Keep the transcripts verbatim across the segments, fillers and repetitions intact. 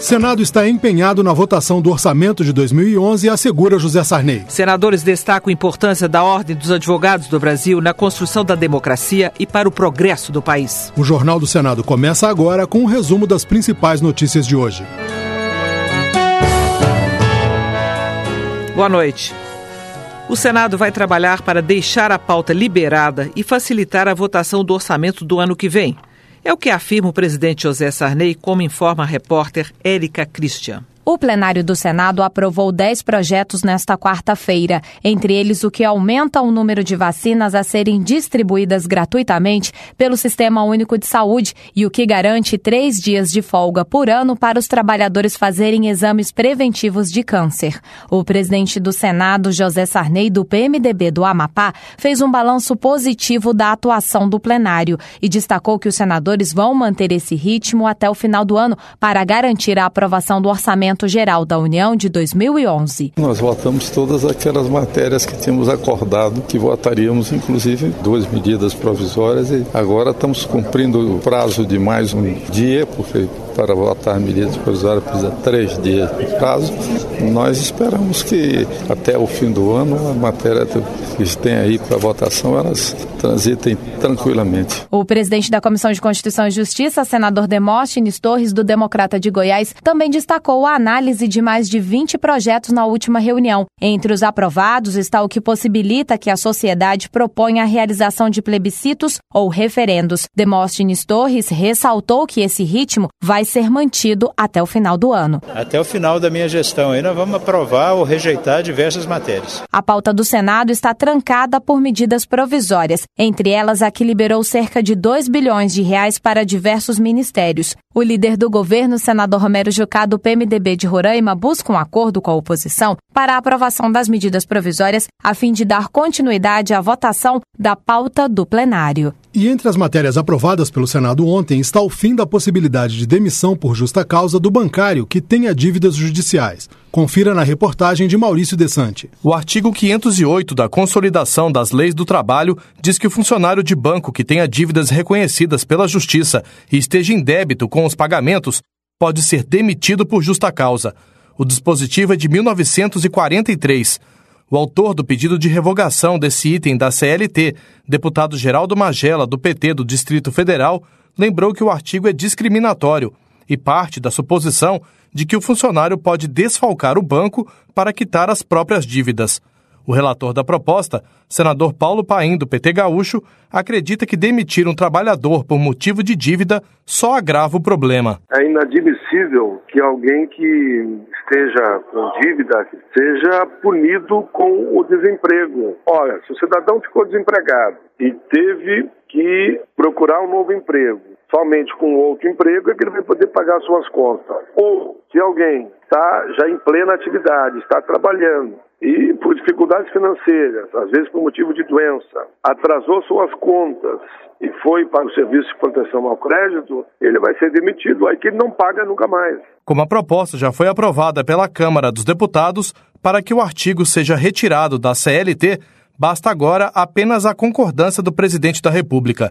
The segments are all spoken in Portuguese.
Senado está empenhado na votação do orçamento de dois mil e onze, assegura José Sarney. Senadores destacam a importância da Ordem dos Advogados do Brasil na construção da democracia e para o progresso do país. O Jornal do Senado começa agora com um resumo das principais notícias de hoje. Boa noite. O Senado vai trabalhar para deixar a pauta liberada e facilitar a votação do orçamento do ano que vem. É o que afirma o presidente José Sarney, como informa a repórter Érica Christian. O plenário do Senado aprovou dez projetos nesta quarta-feira, entre eles o que aumenta o número de vacinas a serem distribuídas gratuitamente pelo Sistema Único de Saúde e o que garante três dias de folga por ano para os trabalhadores fazerem exames preventivos de câncer. O presidente do Senado, José Sarney, do P M D B do Amapá, fez um balanço positivo da atuação do plenário e destacou que os senadores vão manter esse ritmo até o final do ano para garantir a aprovação do orçamento Geral da União de dois mil e onze. Nós votamos todas aquelas matérias que tínhamos acordado, que votaríamos inclusive duas medidas provisórias e agora estamos cumprindo o prazo de mais um dia, porque para votar medidas provisórias precisa três dias de prazo. Nós esperamos que até o fim do ano a matéria que tem aí para votação, elas transitem tranquilamente. O presidente da Comissão de Constituição e Justiça, senador Demóstenes Torres, do Democrata de Goiás, também destacou a análise de mais de vinte projetos na última reunião. Entre os aprovados está o que possibilita que a sociedade proponha a realização de plebiscitos ou referendos. Demóstenes Torres ressaltou que esse ritmo vai ser mantido até o final do ano. Até o final da minha gestão, aí nós vamos aprovar ou rejeitar diversas matérias. A pauta do Senado está trancada por medidas provisórias, entre elas a que liberou cerca de dois bilhões de reais para diversos ministérios. O líder do governo, senador Romero Jucá, do P M D B de Roraima, busca um acordo com a oposição para a aprovação das medidas provisórias a fim de dar continuidade à votação da pauta do plenário. E entre as matérias aprovadas pelo Senado ontem está o fim da possibilidade de demissão por justa causa do bancário que tenha dívidas judiciais. Confira na reportagem de Maurício Desante. O artigo quinhentos e oito da Consolidação das Leis do Trabalho diz que o funcionário de banco que tenha dívidas reconhecidas pela Justiça e esteja em débito com os pagamentos pode ser demitido por justa causa. O dispositivo é de mil novecentos e quarenta e três. O autor do pedido de revogação desse item da C L T, deputado Geraldo Magela, do P T do Distrito Federal, lembrou que o artigo é discriminatório e parte da suposição de que o funcionário pode desfalcar o banco para quitar as próprias dívidas. O relator da proposta, senador Paulo Paim, do P T Gaúcho, acredita que demitir um trabalhador por motivo de dívida só agrava o problema. É inadmissível que alguém que esteja com dívida seja punido com o desemprego. Olha, se o cidadão ficou desempregado e teve que procurar um novo emprego, somente com outro emprego é que ele vai poder pagar suas contas. Ou se alguém está já em plena atividade, está trabalhando e por dificuldades financeiras, às vezes por motivo de doença, atrasou suas contas e foi para o serviço de proteção ao crédito, ele vai ser demitido, aí que ele não paga nunca mais. Como a proposta já foi aprovada pela Câmara dos Deputados, para que o artigo seja retirado da C L T, basta agora apenas a concordância do presidente da República.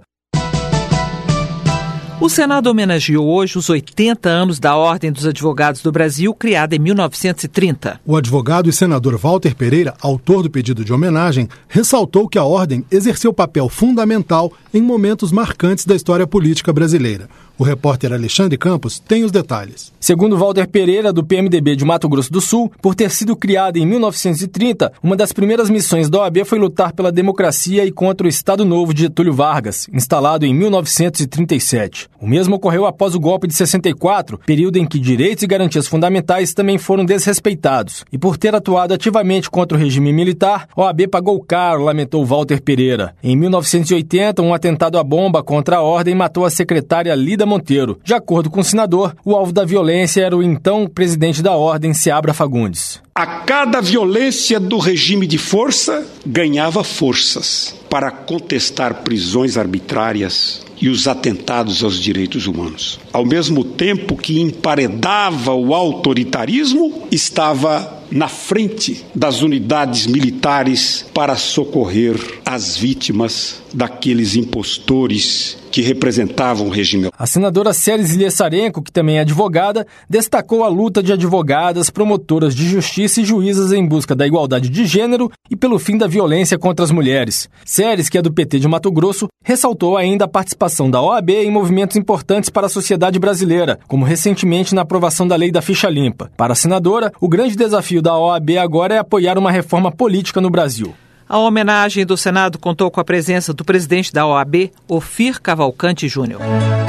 O Senado homenageou hoje os oitenta anos da Ordem dos Advogados do Brasil, criada em mil novecentos e trinta. O advogado e senador Walter Pereira, autor do pedido de homenagem, ressaltou que a Ordem exerceu papel fundamental em momentos marcantes da história política brasileira. O repórter Alexandre Campos tem os detalhes. Segundo Walter Pereira, do P M D B de Mato Grosso do Sul, por ter sido criada em mil novecentos e trinta, uma das primeiras missões da O A B foi lutar pela democracia e contra o Estado Novo de Getúlio Vargas, instalado em mil novecentos e trinta e sete. O mesmo ocorreu após o golpe de sessenta e quatro, período em que direitos e garantias fundamentais também foram desrespeitados. E por ter atuado ativamente contra o regime militar, a O A B pagou caro, lamentou Walter Pereira. Em mil novecentos e oitenta, um atentado à bomba contra a Ordem matou a secretária Lida Monteiro. De acordo com o senador, o alvo da violência era o então presidente da Ordem, Seabra Fagundes. A cada violência do regime de força, ganhava forças para contestar prisões arbitrárias e os atentados aos direitos humanos. Ao mesmo tempo que emparedava o autoritarismo, estava na frente das unidades militares para socorrer as vítimas daqueles impostores que representavam o regime. A senadora Ceres Iliesarenko, que também é advogada, destacou a luta de advogadas, promotoras de justiça e juízas em busca da igualdade de gênero e pelo fim da violência contra as mulheres. Ceres, que é do P T de Mato Grosso, ressaltou ainda a participação da O A B em movimentos importantes para a sociedade brasileira, como recentemente na aprovação da lei da ficha limpa. Para a senadora, o grande desafio da O A B agora é apoiar uma reforma política no Brasil. A homenagem do Senado contou com a presença do presidente da O A B, Ofir Cavalcante Júnior.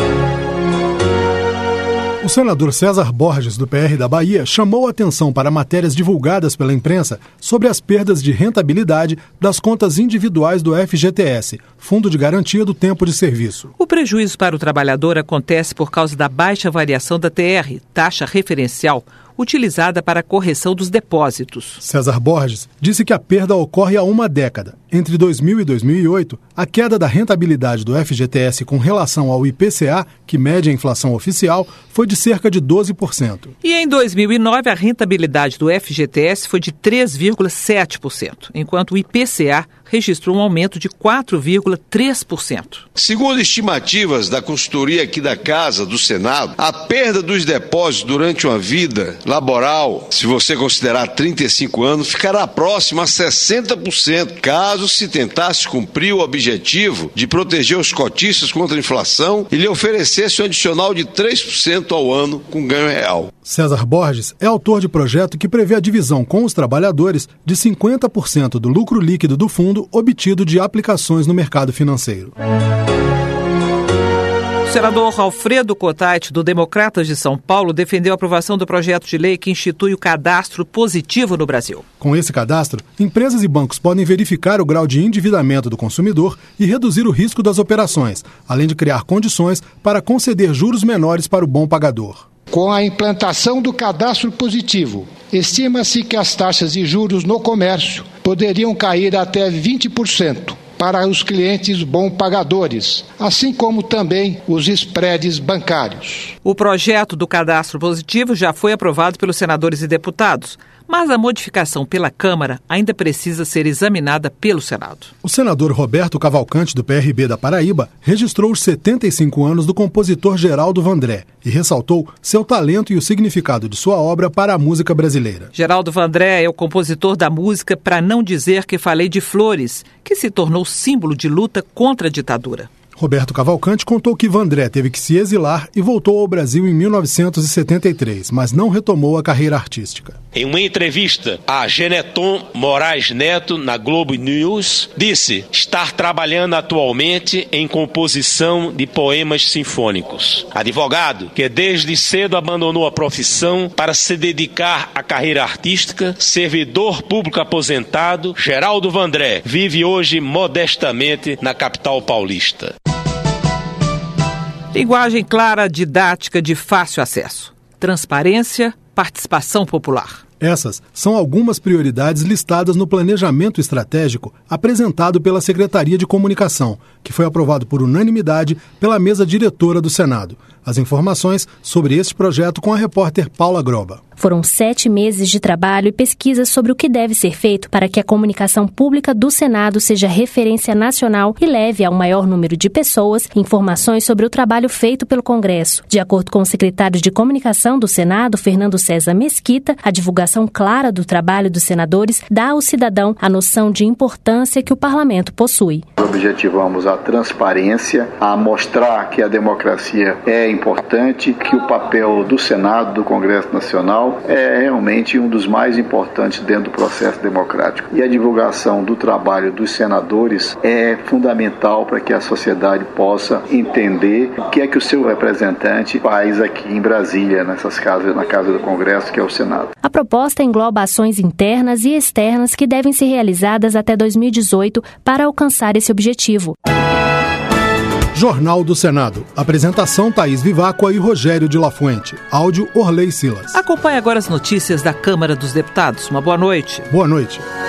O senador César Borges, do P R da Bahia, chamou a atenção para matérias divulgadas pela imprensa sobre as perdas de rentabilidade das contas individuais do F G T S, Fundo de Garantia do Tempo de Serviço. O prejuízo para o trabalhador acontece por causa da baixa variação da T R, taxa referencial, utilizada para a correção dos depósitos. César Borges disse que a perda ocorre há uma década. Entre dois mil e dois mil e oito, a queda da rentabilidade do F G T S com relação ao I P C A, que mede a inflação oficial, foi de cerca de doze por cento. E em dois mil e nove, a rentabilidade do F G T S foi de três vírgula sete por cento, enquanto o I P C A registrou um aumento de quatro vírgula três por cento. Segundo estimativas da consultoria aqui da Casa do Senado, a perda dos depósitos durante uma vida laboral, se você considerar trinta e cinco anos, ficará próxima a sessenta por cento, caso se tentasse cumprir o objetivo de proteger os cotistas contra a inflação e lhe oferecesse um adicional de três por cento ao ano com ganho real. César Borges é autor de projeto que prevê a divisão com os trabalhadores de cinquenta por cento do lucro líquido do fundo obtido de aplicações no mercado financeiro. O senador Alfredo Cottait, do Democratas de São Paulo, defendeu a aprovação do projeto de lei que institui o cadastro positivo no Brasil. Com esse cadastro, empresas e bancos podem verificar o grau de endividamento do consumidor e reduzir o risco das operações, além de criar condições para conceder juros menores para o bom pagador. Com a implantação do cadastro positivo, estima-se que as taxas de juros no comércio poderiam cair até vinte por cento para os clientes bom pagadores, assim como também os spreads bancários. O projeto do cadastro positivo já foi aprovado pelos senadores e deputados, mas a modificação pela Câmara ainda precisa ser examinada pelo Senado. O senador Roberto Cavalcante, do P R B da Paraíba, registrou os setenta e cinco anos do compositor Geraldo Vandré e ressaltou seu talento e o significado de sua obra para a música brasileira. Geraldo Vandré é o compositor da música Pra Não Dizer Que Falei de Flores, que se tornou símbolo de luta contra a ditadura. Roberto Cavalcante contou que Vandré teve que se exilar e voltou ao Brasil em mil novecentos e setenta e três, mas não retomou a carreira artística. Em uma entrevista a Geneton Moraes Neto, na Globo News, disse estar trabalhando atualmente em composição de poemas sinfônicos. Advogado, que desde cedo abandonou a profissão para se dedicar à carreira artística, servidor público aposentado, Geraldo Vandré vive hoje modestamente na capital paulista. Linguagem clara, didática, de fácil acesso. Transparência, participação popular. Essas são algumas prioridades listadas no planejamento estratégico apresentado pela Secretaria de Comunicação, que foi aprovado por unanimidade pela mesa diretora do Senado. As informações sobre este projeto com a repórter Paula Groba. Foram sete meses de trabalho e pesquisas sobre o que deve ser feito para que a comunicação pública do Senado seja referência nacional e leve ao maior número de pessoas informações sobre o trabalho feito pelo Congresso. De acordo com o secretário de Comunicação do Senado, Fernando César Mesquita, a divulgação clara do trabalho dos senadores dá ao cidadão a noção de importância que o parlamento possui. Objetivamos a transparência, a mostrar que a democracia é importante, que o papel do Senado, do Congresso Nacional, é realmente um dos mais importantes dentro do processo democrático. E a divulgação do trabalho dos senadores é fundamental para que a sociedade possa entender o que é que o seu representante faz aqui em Brasília, nessas casas, na Casa do Congresso, que é o Senado. A proposta engloba ações internas e externas que devem ser realizadas até dois mil e dezoito para alcançar esse objetivo. Jornal do Senado. Apresentação Thaís Viváqua e Rogério de La Fuente. Áudio Orley Silas. Acompanhe agora as notícias da Câmara dos Deputados. Uma boa noite. Boa noite.